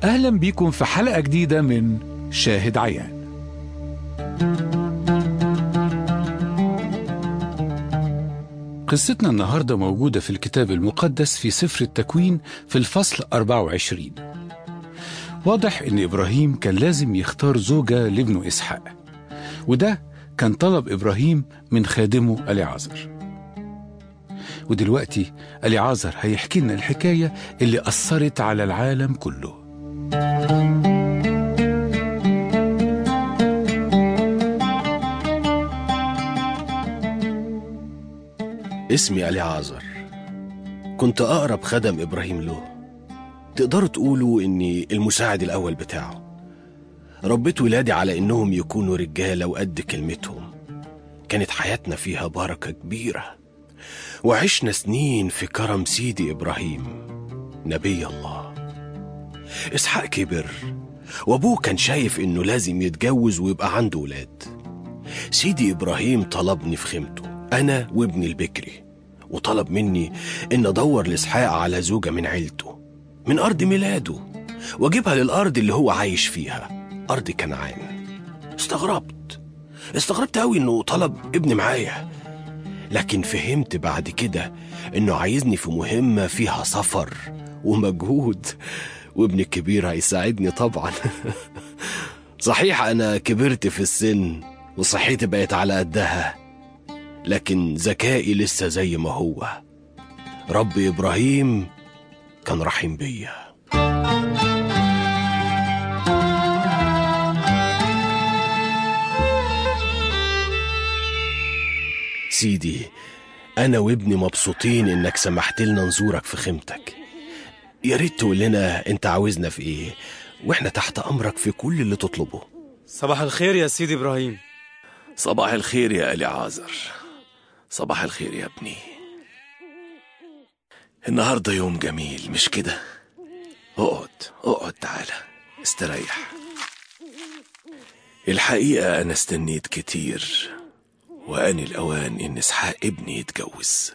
أهلا بيكم في حلقة جديدة من شاهد عيان. قصتنا النهاردة موجودة في الكتاب المقدس في سفر التكوين في الفصل 24. واضح إن إبراهيم كان لازم يختار زوجة لابنه إسحاق، وده كان طلب إبراهيم من خادمه أليعازر. ودلوقتي أليعازر هيحكي لنا الحكاية اللي أثرت على العالم كله. اسمي أليعازر، كنت أقرب خدم إبراهيم له. تقدروا تقولوا إني المساعد الأول بتاعه. ربيت ولادي على إنهم يكونوا رجالة وقد كلمتهم. كانت حياتنا فيها بركة كبيرة، وعشنا سنين في كرم سيدي إبراهيم نبي الله. إسحاق كبر، وأبوه كان شايف إنه لازم يتجوز ويبقى عنده ولاد. سيدي إبراهيم طلبني في خيمته أنا وابني البكري، وطلب مني إن أدور لإسحاق على زوجة من عيلته من أرض ميلاده، وأجيبها للأرض اللي هو عايش فيها، أرض كنعان. استغربت أوي إنه طلب ابني معايا، لكن فهمت بعد كده إنه عايزني في مهمة فيها سفر ومجهود، وابني الكبير هيساعدني طبعا. صحيح أنا كبرت في السن وصحتي بقت على قدها، لكن ذكائي لسه زي ما هو. رب إبراهيم كان رحيم بيا. سيدي، أنا وابني مبسوطين إنك سمحت لنا نزورك في خيمتك. يا ريت تقول لنا أنت عاوزنا في إيه، وإحنا تحت أمرك في كل اللي تطلبه. صباح الخير يا سيدي إبراهيم. صباح الخير يا أليعازر. صباح الخير يا ابني. النهاردة يوم جميل مش كده؟ اقعد تعالى استريح. الحقيقة أنا استنيت كتير، وآن الأوان إن إسحاق ابني يتجوز.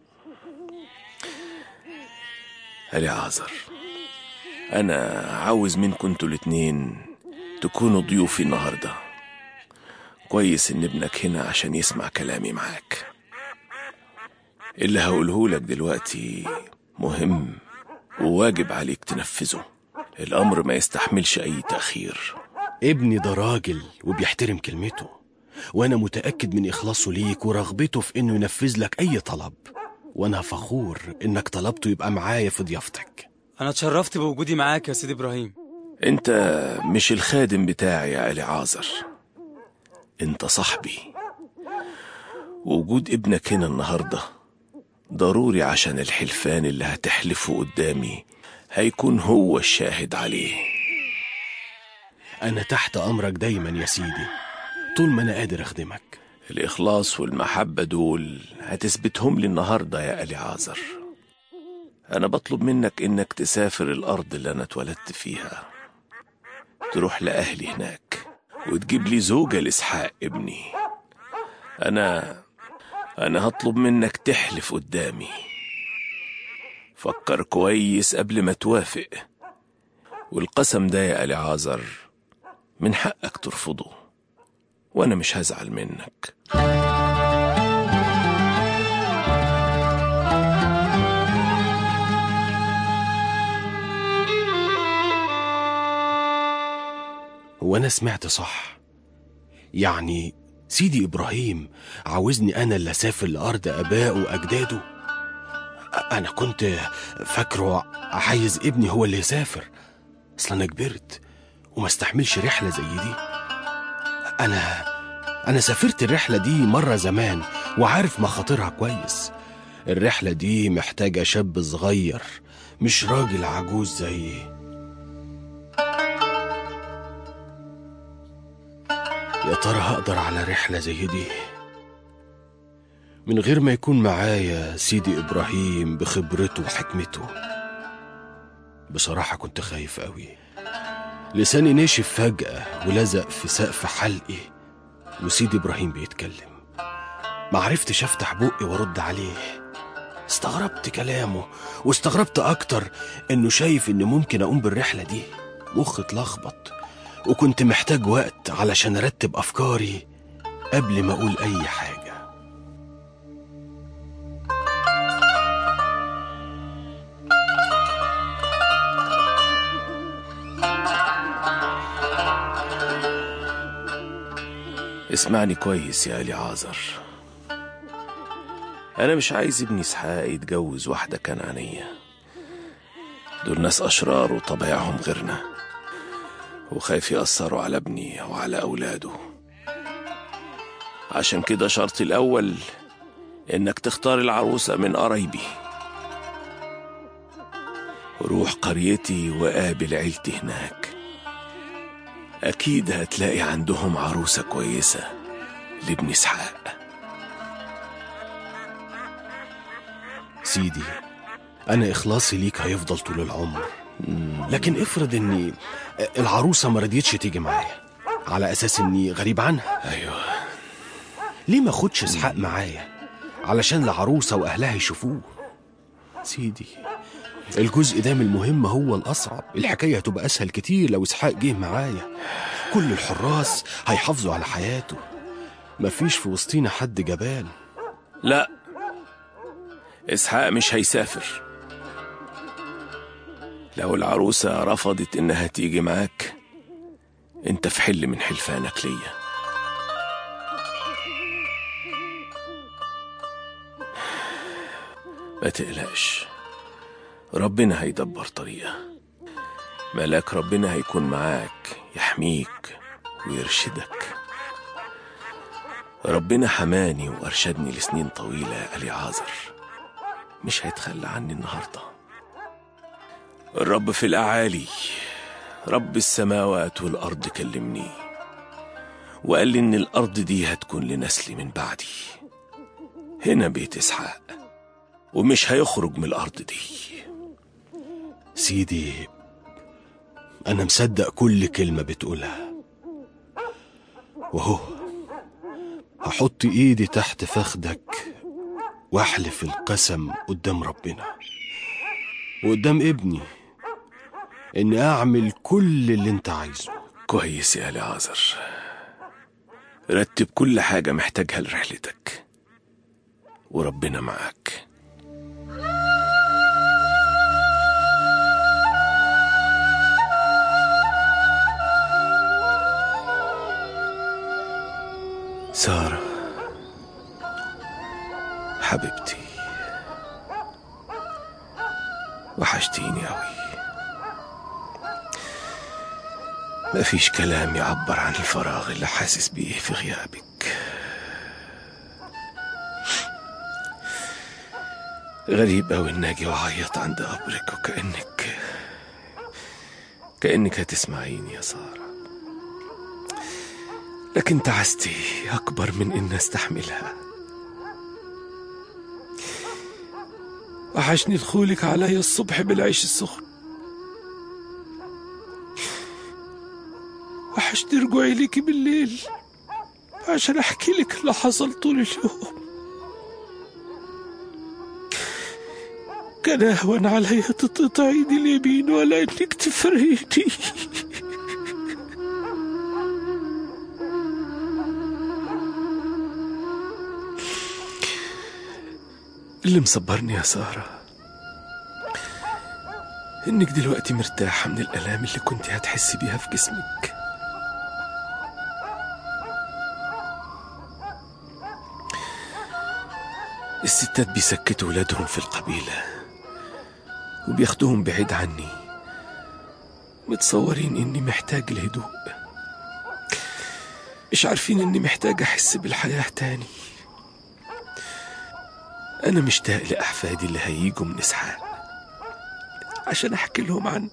أليعازر، أنا عاوز منكم انتوا الاتنين تكونوا ضيوفي النهاردة. كويس إن ابنك هنا عشان يسمع كلامي معاك. اللي هقوله لك دلوقتي مهم وواجب عليك تنفذه. الأمر ما يستحملش أي تأخير. ابني ده راجل وبيحترم كلمته، وأنا متأكد من إخلاصه ليك ورغبته في إنه ينفذ لك أي طلب، وأنا فخور إنك طلبته يبقى معايا في ضيافتك. أنا اتشرفت بوجودي معاك يا سيدي إبراهيم. أنت مش الخادم بتاعي يا أليعازر، أنت صاحبي. وجود ابنك هنا النهاردة ضروري عشان الحلفان اللي هتحلفه قدامي هيكون هو الشاهد عليه. أنا تحت أمرك دايما يا سيدي، طول ما أنا قادر أخدمك. الإخلاص والمحبة دول هتثبتهم لي النهاردة يا أليعازر. أنا بطلب منك إنك تسافر الأرض اللي أنا اتولدت فيها، تروح لأهلي هناك وتجيب لي زوجة لإسحاق ابني. أنا هطلب منك تحلف قدامي. فكر كويس قبل ما توافق، والقسم ده يا أليعازر من حقك ترفضه، وأنا مش هزعل منك. وأنا سمعت صح؟ يعني سيدي إبراهيم عاوزني أنا اللي أسافر لأرض آبائه وأجداده؟ أنا كنت فاكره عايز ابني هو اللي يسافر. أصلا أنا كبرت وما استحملش رحلة زي دي. أنا سافرت الرحلة دي مرة زمان وعارف مخاطرها كويس. الرحلة دي محتاجة شاب صغير مش راجل عجوز زيي. يا ترى هقدر على رحلة زي دي من غير ما يكون معايا سيدي إبراهيم بخبرته وحكمته؟ بصراحة كنت خايف قوي. لساني نشف فجأة ولزق في سقف حلقي وسيدي إبراهيم بيتكلم. معرفتش أفتح بقي وارد عليه. استغربت كلامه، واستغربت أكتر إنه شايف إن ممكن أقوم بالرحلة دي. مخي اتلخبط، وكنت محتاج وقت علشان أرتب أفكاري قبل ما أقول أي حاجة. اسمعني كويس يا أليعازر، أنا مش عايز ابني إسحاق يتجوز واحدة كنعانية. دول ناس أشرار وطبيعهم غيرنا، وخايف يأثروا على ابني أو على أولاده. عشان كده شرطي الأول إنك تختار العروسة من قرايبي. روح قريتي وقابل عيلتي هناك، أكيد هتلاقي عندهم عروسة كويسة لابن إسحاق. سيدي، أنا إخلاصي ليك هيفضل طول العمر، لكن افرض إني العروسة ما رضيتش تيجي معايا على أساس إني غريب عنها. أيوة، ليه ما خدش إسحاق معايا علشان العروسة وأهلها يشوفوه؟ سيدي، الجزء ده من المهمة هو الأصعب. الحكاية هتبقى أسهل كتير لو إسحاق جه معايا. كل الحراس هيحافظوا على حياته، مفيش في وسطينا حد جبان. لا، إسحاق مش هيسافر. لو العروسة رفضت إنها تيجي معاك، انت في حل من حلفانك ليا. ما تقلقش، ربنا هيدبر طريقة. ملاك ربنا هيكون معاك يحميك ويرشدك. ربنا حماني وأرشدني لسنين طويلة يا أليعازر، مش هيتخلى عني النهاردة. الرب في الأعالي، رب السماوات والأرض كلمني وقال لي إن الأرض دي هتكون لنسلي من بعدي. هنا بيت إسحاق، ومش هيخرج من الأرض دي. سيدي، أنا مصدق كل كلمة بتقولها، وهو هحط إيدي تحت فخدك واحلف القسم قدام ربنا وقدام ابني إني أعمل كل اللي أنت عايزه. كويس يا أليعازر، رتب كل حاجة محتاجها لرحلتك، وربنا معاك. سارة حبيبتي، وحشتيني أوي. مفيش كلام يعبر عن الفراغ اللي حاسس بيه في غيابك. غريب أوي إني أجي وأعيط عند قبرك، وكأنك هتسمعيني يا سارة، لكن تعستي أكبر من إن أستحملها. وحشني دخولك علي الصبح بالعيش السخن، وحشني رجوعي ليكي بالليل عشان أحكي لك اللي حصل طول اليوم. كان أهون علي تقطع إيدي اليمين ولا إنك تفرقيني. اللي مصبرني يا سارة إنك دلوقتي مرتاحة من الآلام اللي كنت هتحسي بيها في جسمك. الستات بيسكتوا ولادهم في القبيلة وبياخدوهم بعيد عني، متصورين إني محتاج الهدوء، مش عارفين إني محتاج أحس بالحياة تاني. أنا مشتاق لأحفادي اللي هيجوا من إسحاق عشان أحكي لهم عن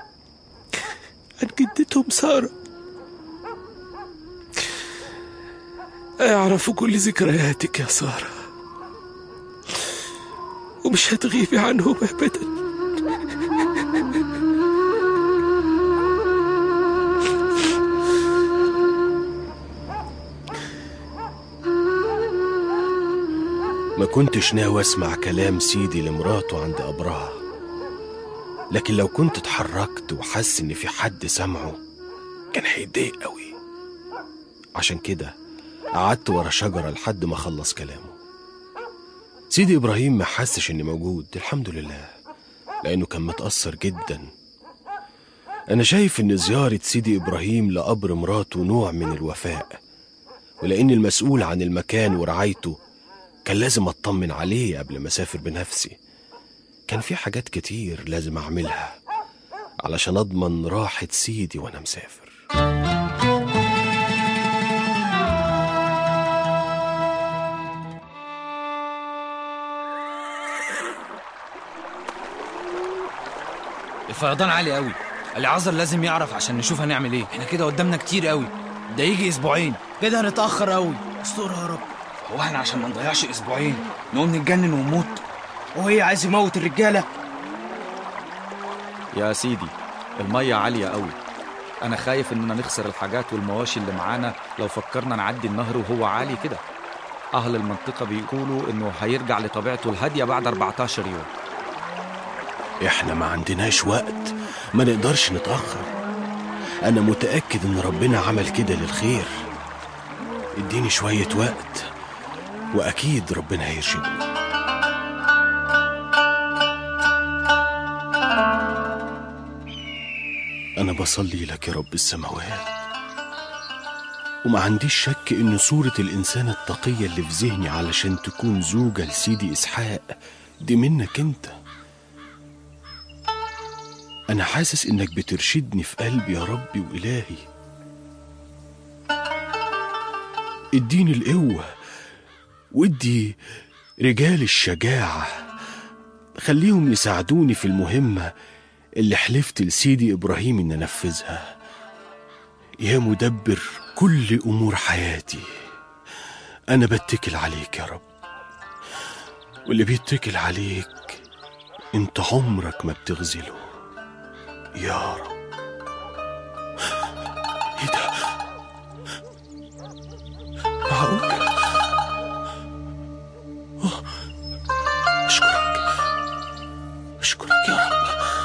جدتهم سارة، أعرفوا كل ذكرياتك يا سارة، ومش هتغيبي عنهم أبدا. ما كنتش ناوي اسمع كلام سيدي لمراته عند قبرها، لكن لو كنت اتحركت وحس ان في حد سمعه كان هيتضايق قوي. عشان كده قعدت ورا شجرة لحد ما خلص كلامه. سيدي إبراهيم ما حسش إني موجود، الحمد لله، لأنه كان متأثر جدا. أنا شايف إن زيارة سيدي إبراهيم لقبر مراته نوع من الوفاء، ولأن المسؤول عن المكان ورعايته كان لازم أطمن عليه قبل ما أسافر بنفسي. كان في حاجات كتير لازم أعملها علشان أضمن راحة سيدي وأنا مسافر. الفيضان عالي قوي. العذر لازم يعرف عشان نشوف هنعمل ايه. احنا كده قدامنا كتير قوي، ده يجي اسبوعين كده هنتأخر قوي. استرها يا رب. هو احنا عشان ما نضيعش اسبوعين نقوم نتجنن ونموت؟ وهي عايز يموت الرجالة؟ يا سيدي المية عالية قوي، أنا خايف إننا نخسر الحاجات والمواشي اللي معانا لو فكرنا نعدي النهر وهو عالي كده. أهل المنطقة بيقولوا إنه هيرجع لطبيعته الهادية بعد 14 يوم. إحنا ما عندناش وقت، ما نقدرش نتأخر. أنا متأكد إن ربنا عمل كده للخير. اديني شوية وقت وأكيد ربنا هيرشدني. أنا بصلي لك يا رب السماوات، وما عنديش شك إن صورة الإنسان التقية اللي في ذهني علشان تكون زوجة لسيدي إسحاق دي منك أنت. أنا حاسس إنك بترشدني في قلبي يا ربي وإلهي. اديني القوة وادي رجال الشجاعة، خليهم يساعدوني في المهمة اللي حلفت لسيدي إبراهيم إن أنفذها. يا مدبر كل أمور حياتي، أنا بتكل عليك يا رب، واللي بيتكل عليك أنت عمرك ما بتغزله يا رب. إيه ده؟ معقول؟ أشكرك يا رب.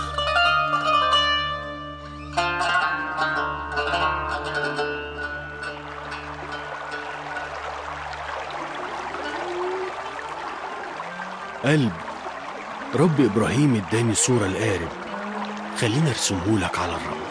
قلب رب إبراهيم اداني صورة القارب، خلينا ارسمهولك على الرمل.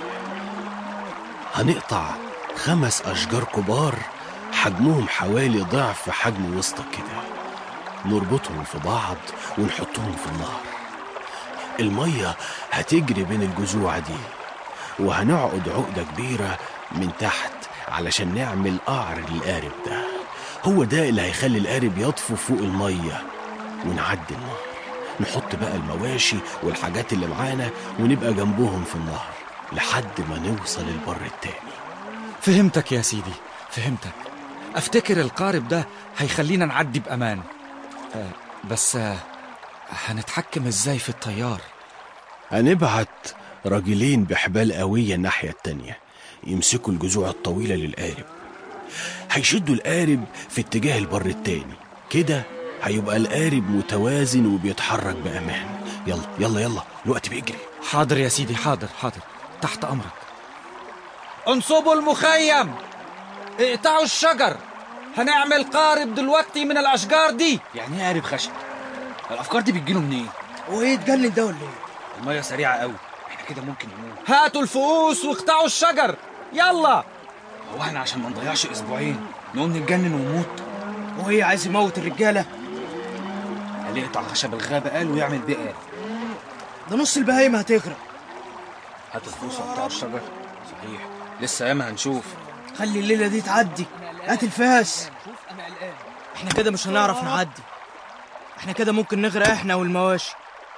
هنقطع 5 أشجار كبار حجمهم حوالي ضعف حجم وسطك كده، نربطهم في بعض ونحطهم في النهر. المية هتجري بين الجذوع دي، وهنعقد عقدة كبيرة من تحت علشان نعمل قعر للقارب ده. هو ده اللي هيخلي القارب يطفو فوق المية ونعدي النهر. نحط بقى المواشي والحاجات اللي معانا ونبقى جنبهم في النهر لحد ما نوصل البر التاني. فهمتك يا سيدي، فهمتك. افتكر القارب ده هيخلينا نعدي بأمان. بس هنتحكم ازاي في الطيار؟ هنبعت راجلين بحبال قوية الناحية التانية يمسكوا الجذوع الطويلة للقارب، هيشدوا القارب في اتجاه البر التاني كده، هيبقى القارب متوازن وبيتحرك بأمان. يلا يلا يلا، الوقت بيجري. حاضر يا سيدي، حاضر حاضر، تحت أمرك. انصبوا المخيم، اقطعوا الشجر، هنعمل قارب دلوقتي من الأشجار دي. يعني ايه قارب خشب؟ الأفكار دي بتجيله منين؟ هو ايه اتجنن ده ولا ايه؟ المية سريعة قوي، احنا كده ممكن نموت. هاتوا الفؤوس واقطعوا الشجر، يلا. هو احنا عشان ما نضيعش اسبوعين نقوم نتجنن ونموت؟ وهي عايز يموت الرجالة؟ قال يقطع خشب الغابة قال ويعمل بيه قال. ده نص البهايم هتغرق. هاتوا الفؤوس واقطعوا الشجر. صحيح، لسه ياما هنشوف. خلي الليلة دي تعدي، هات الفاس. احنا كده مش هنعرف نعدي، احنا كده ممكن نغرق احنا والمواشي.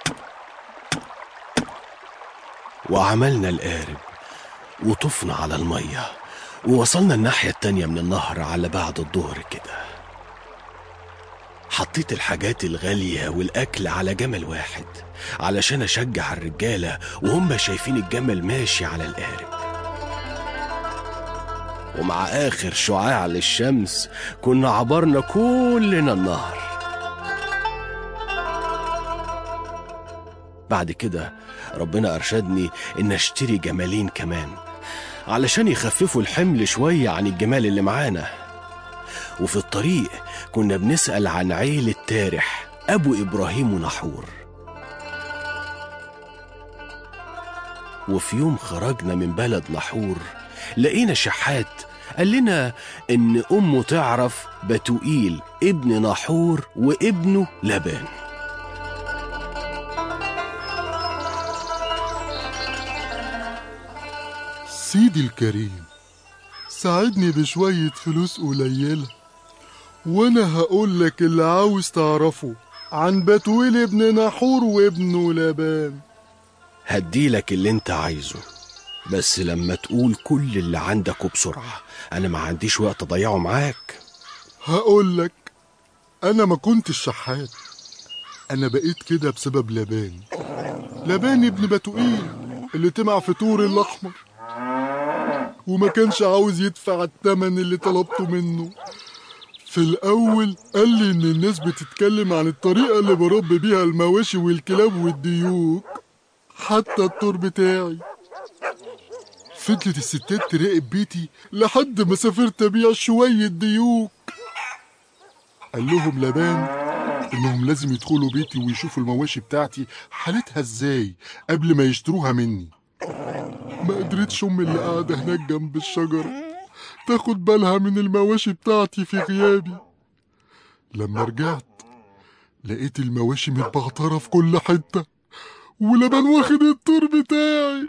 وعملنا القارب وطفنا على المية ووصلنا الناحية التانية من النهر على بعد الظهر كده. حطيت الحاجات الغالية والأكل على جمل واحد علشان أشجع الرجالة وهم شايفين الجمل ماشي على القارب. ومع آخر شعاع للشمس كنا عبرنا كلنا النهر. بعد كده ربنا أرشدني إن أشتري جمالين كمان علشان يخففوا الحمل شوية عن الجمال اللي معانا. وفي الطريق كنا بنسأل عن عيلة تارح أبو إبراهيم ونحور. وفي يوم خرجنا من بلد نحور لقينا شحات قال لنا إن أمه تعرف بتوئيل ابن نحور وابنه لبان. سيدي الكريم، ساعدني بشوية فلوس قليلة وانا هقول لك اللي عاوز تعرفه عن بتويل ابن نحور وابنه لبان. هديلك اللي انت عايزه، بس لما تقول كل اللي عندك وبسرعة، انا ما عنديش وقت اضيعه معاك. هقول لك، انا ما كنتش شحات، انا بقيت كده بسبب لبان. لبان ابن بتوئيل اللي طمع في طور الاحمر وما كانش عاوز يدفع الثمن اللي طلبته منه. في الأول قال لي إن الناس بتتكلم عن الطريقة اللي بربي بيها المواشي والكلاب والديوك، حتى الطور بتاعي. فضلت الستات تراقب بيتي لحد ما سافرت أبيع شوية ديوك. قال لهم لبان إنهم لازم يدخلوا بيتي ويشوفوا المواشي بتاعتي حالتها إزاي قبل ما يشتروها مني. ما قدرتش أمي اللي قاعدة هناك جنب الشجرة تاخد بالها من المواشي بتاعتي في غيابي. لما رجعت لقيت المواشي متبعترة في كل حتة ولبان واخد الطور بتاعي.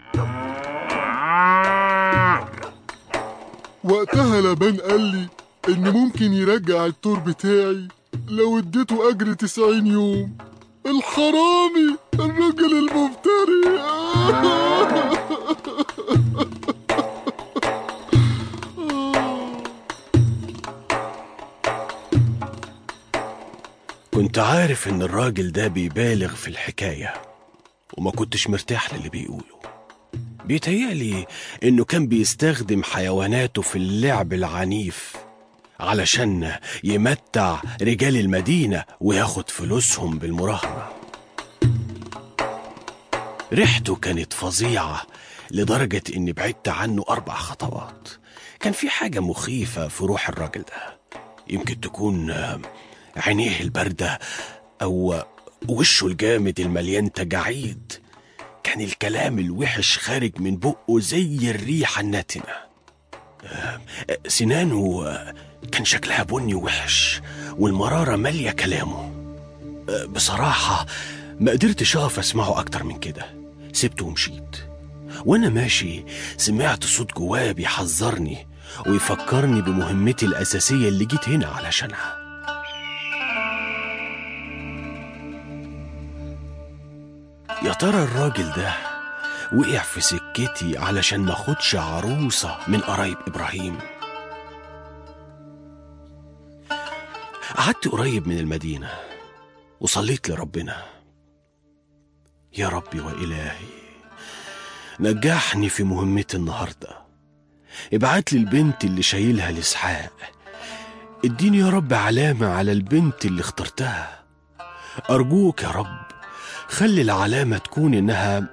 وقتها لبان قال لي إن ممكن يرجع الطور بتاعي لو اديته أجر 90 يوم. الحرامي، الراجل المفتري. كنت عارف ان الراجل ده بيبالغ في الحكاية وما كنتش مرتاح للي بيقوله. بيتهيألي انه كان بيستخدم حيواناته في اللعب العنيف علشان يمتع رجال المدينة وياخد فلوسهم بالمراهنة. ريحته كانت فظيعة لدرجة اني بعدت عنه 4 خطوات. كان في حاجة مخيفة في روح الراجل ده، يمكن تكون عينيه الباردة أو وشه الجامد المليان تجاعيد. كان الكلام الوحش خارج من بقه زي الريحة الناتنة. سنانه كان شكلها بني وحش والمرارة مالية كلامه. بصراحة ما قدرتش أقف أسمعه أكتر من كده، سبته ومشيت. وأنا ماشي سمعت صوت جواه بيحذرني ويفكرني بمهمتي الأساسية اللي جيت هنا علشانها. يا ترى الراجل ده وقع في سكتي علشان ما اخدش عروسة من قرايب إبراهيم؟ قعدت قريب من المدينة وصليت لربنا: يا ربي وإلهي، نجحني في مهمتي النهاردة. ابعت لي البنت اللي شايلها لإسحاق. اديني يا رب علامة على البنت اللي اخترتها. أرجوك يا رب خلي العلامة تكون إنها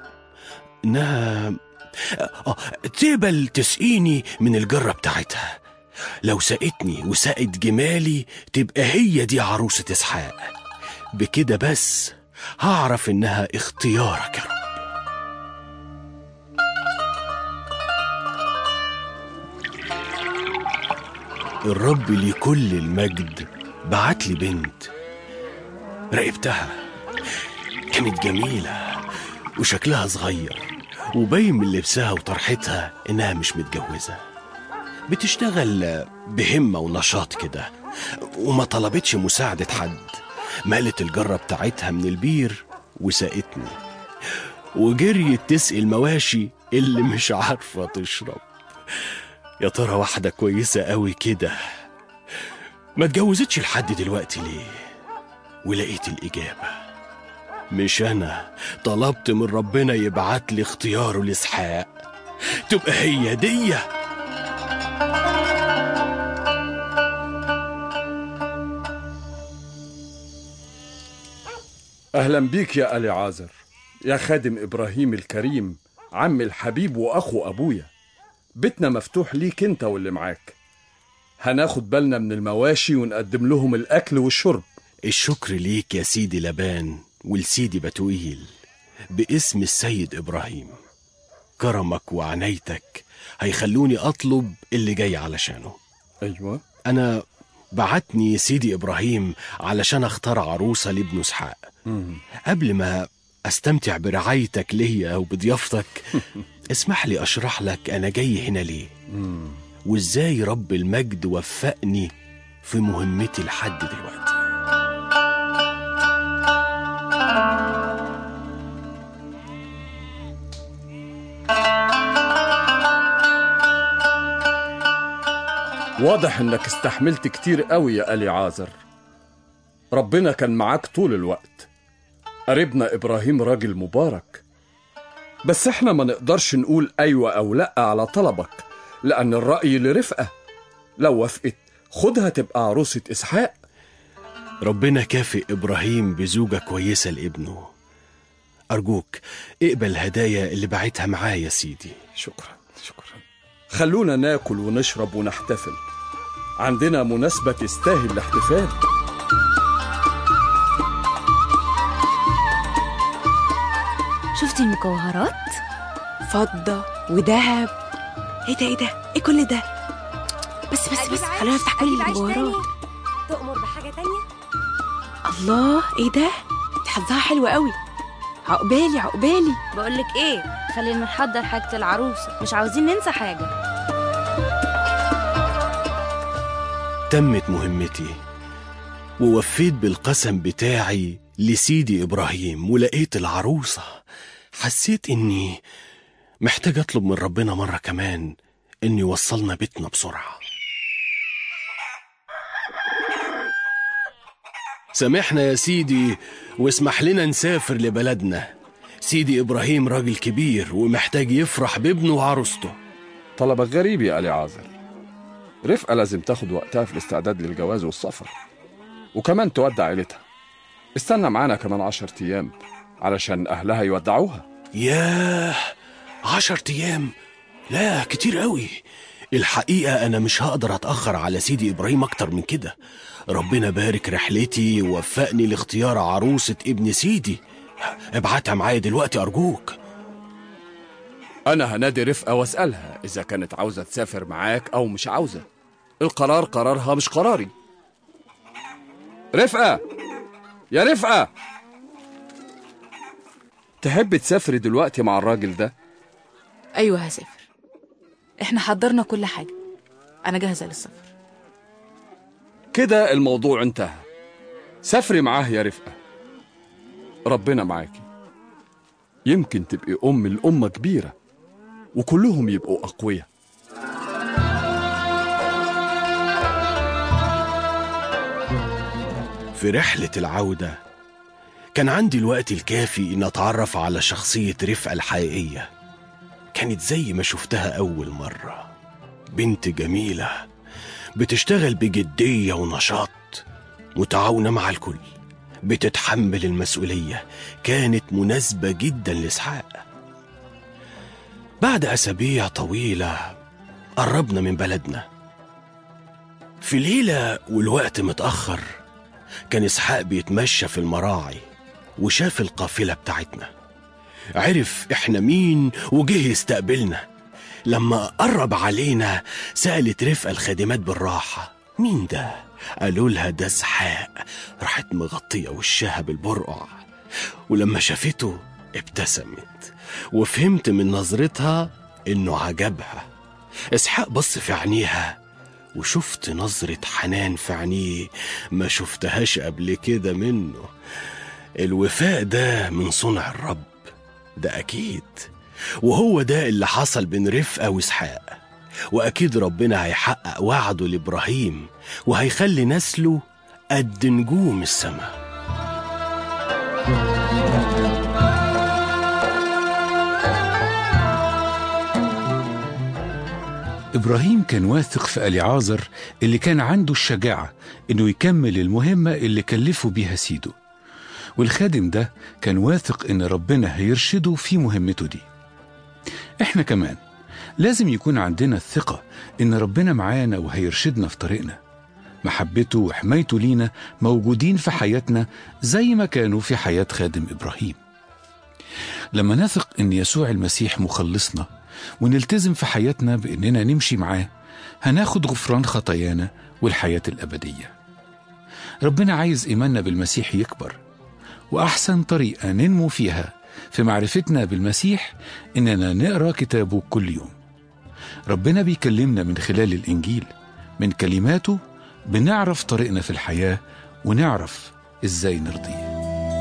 تقبل تسقيني من الجرة بتاعتها. لو سقتني وسقت جمالي تبقى هي دي عروسة إسحاق. بكده بس هعرف إنها اختيارك يا رب. الرب لكل المجد بعت لي بنت. راقبتها، كانت جميلة وشكلها صغير وباين من لبسها وطرحتها إنها مش متجوزة. بتشتغل بهمة ونشاط كده وما طلبتش مساعدة حد. مالت الجرة بتاعتها من البير وسقتني، وجريت تسقي المواشي اللي مش عارفة تشرب. يا ترى واحدة كويسة قوي كده ما اتجوزتش لحد دلوقتي ليه؟ ولقيت الإجابة: مش أنا طلبت من ربنا يبعت لي اختياره لإسحاق؟ تبقى هي دي. أهلا بيك يا أليعازر. يا خادم إبراهيم الكريم، عم الحبيب وأخو أبويا، بيتنا مفتوح ليك انت واللي معاك. هناخد بالنا من المواشي ونقدم لهم الأكل والشرب. الشكر ليك يا سيدي لبان والسيدي بتوئيل باسم السيد إبراهيم. كرمك وعنايتك هيخلوني أطلب اللي جاي علشانه. أيوة. أنا بعتني سيدي إبراهيم علشان أختار عروسة لابنه إسحاق. قبل ما أستمتع برعايتك ليا وبضيافتك اسمح لي أشرح لك أنا جاي هنا ليه وإزاي رب المجد وفقني في مهمتي لحد دلوقتي. واضح انك استحملت كتير قوي يا أليعازر. ربنا كان معاك طول الوقت. قريبنا إبراهيم راجل مبارك، بس احنا ما نقدرش نقول أيوة أو لأ على طلبك، لأن الرأي لرفقة. لو وافقت خدها تبقى عروسة إسحاق. ربنا كافئ إبراهيم بزوجة كويسة لابنه. أرجوك اقبل الهدايا اللي بعتها معايا يا سيدي. شكرا. خلونا ناكل ونشرب ونحتفل. عندنا مناسبة تستاهل الاحتفال. شفتي المجوهرات؟ فضة وذهب. ايه ده ايه كل ده؟ بس خلونا نفتح كل المجوهرات. تؤمر بحاجة تانية؟ الله، ايه ده؟ دي حظها حلوة قوي. عقبالي. بقولك ايه، خلينا نحضر حاجة العروسة، مش عاوزين ننسى حاجة. تمت مهمتي ووفيت بالقسم بتاعي لسيدي إبراهيم ولقيت العروسة. حسيت إني محتاج أطلب من ربنا مرة كمان إنه يوصلنا بيتنا بسرعة. سامحنا يا سيدي واسمح لنا نسافر لبلدنا. سيدي إبراهيم راجل كبير ومحتاج يفرح بابنه وعروسته. طلبك غريب يا أليعازر. رفقة لازم تاخد وقتها في الاستعداد للجواز والسفر، وكمان تودع عيلتها. استنى معانا كمان 10 أيام علشان أهلها يودعوها. ياه، 10 أيام؟ لا، كتير قوي. الحقيقة أنا مش هقدر أتأخر على سيدي إبراهيم أكتر من كده. ربنا بارك رحلتي ووفقني لاختيار عروسة ابن سيدي. ابعتها معايا دلوقتي أرجوك. أنا هنادي رفقة وأسألها إذا كانت عاوزة تسافر معاك أو مش عاوزة. القرار قرارها مش قراري. رفقة، يا رفقة، تحب تسافري دلوقتي مع الراجل ده؟ أيوة هسافر. احنا حضرنا كل حاجة، أنا جاهزة للسفر. كده الموضوع انتهى. سافري معاه يا رفقة. ربنا معاكي. يمكن تبقي أم الأمة كبيرة وكلهم يبقوا أقوياء. في رحلة العودة كان عندي الوقت الكافي إن أتعرف على شخصية رفقة الحقيقية. كانت زي ما شفتها أول مرة، بنت جميلة بتشتغل بجدية ونشاط، متعاونة مع الكل، بتتحمل المسؤولية. كانت مناسبة جدا لإسحاق. بعد أسابيع طويلة قربنا من بلدنا. في ليلة والوقت متأخر كان إسحاق بيتمشى في المراعي وشاف القافلة بتاعتنا. عرف إحنا مين وجه يستقبلنا. لما قرب علينا سألت رفقة الخادمات بالراحة: مين ده؟ قالوا لها ده إسحاق. راحت مغطية وشها بالبرقع، ولما شافته ابتسمت، وفهمت من نظرتها إنه عجبها. إسحاق بص في عينيها وشفت نظرة حنان في عينيه ما شفتهاش قبل كده منه. الوفاء ده من صنع الرب، ده أكيد. وهو ده اللي حصل بين رفقة وإسحاق. وأكيد ربنا هيحقق وعده لإبراهيم وهيخلي نسله قد نجوم السماء. إبراهيم كان واثق في أليعازر اللي كان عنده الشجاعة إنه يكمل المهمة اللي كلفه بيها سيده، والخادم ده كان واثق إن ربنا هيرشده في مهمته دي. إحنا كمان لازم يكون عندنا الثقة إن ربنا معانا وهيرشدنا في طريقنا. محبته وحمايته لينا موجودين في حياتنا زي ما كانوا في حياة خادم إبراهيم. لما نثق إن يسوع المسيح مخلصنا ونلتزم في حياتنا بإننا نمشي معاه، هناخد غفران خطايانا والحياة الأبدية. ربنا عايز إيماننا بالمسيح يكبر، وأحسن طريقة ننمو فيها في معرفتنا بالمسيح إننا نقرأ كتابه كل يوم. ربنا بيكلمنا من خلال الإنجيل، من كلماته بنعرف طريقنا في الحياة ونعرف إزاي نرضيه.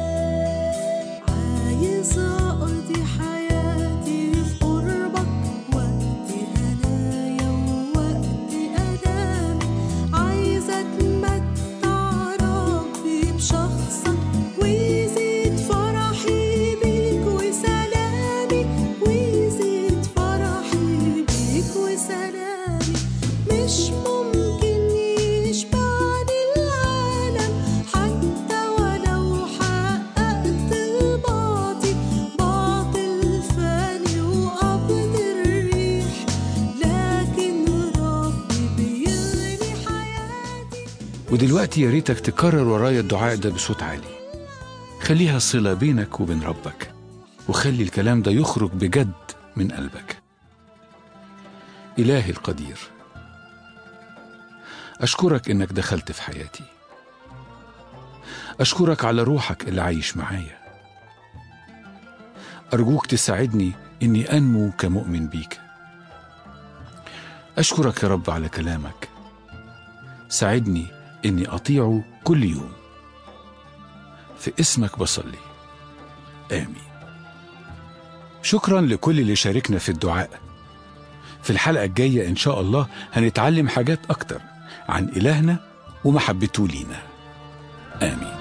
عايز أقضي حياتي في قربك، وقت هنايا ووقت أنام. عايز أتمتع ربي بشخصك، ويزيد فرحي بيك وسلامي، ويزيد فرحي بيك وسلامي. مش ممكن يشبعني العالم حتى ولو حققت الباطل. باطل فاني وقبض الريح، لكن ربي بيغني حياتي. ودلوقتي يا ريتك تكرر ورايا الدعاء ده بصوت عالي. خليها صلة بينك وبين ربك، وخلي الكلام ده يخرج بجد من قلبك. إلهي القدير، أشكرك إنك دخلت في حياتي. أشكرك على روحك اللي عايش معايا. أرجوك تساعدني إني أنمو كمؤمن بيك. أشكرك يا رب على كلامك. ساعدني إني أطيعه كل يوم. في اسمك بصلي، آمين. شكرا لكل اللي شاركنا في الدعاء. في الحلقة الجاية إن شاء الله هنتعلم حاجات أكتر عن إلهنا ومحبته لينا. آمين.